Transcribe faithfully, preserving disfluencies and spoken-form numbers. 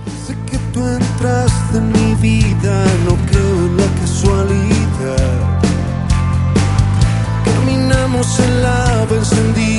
Desde que tú entraste en mi vida, no creo en la casualidad. Caminamos en lava encendida.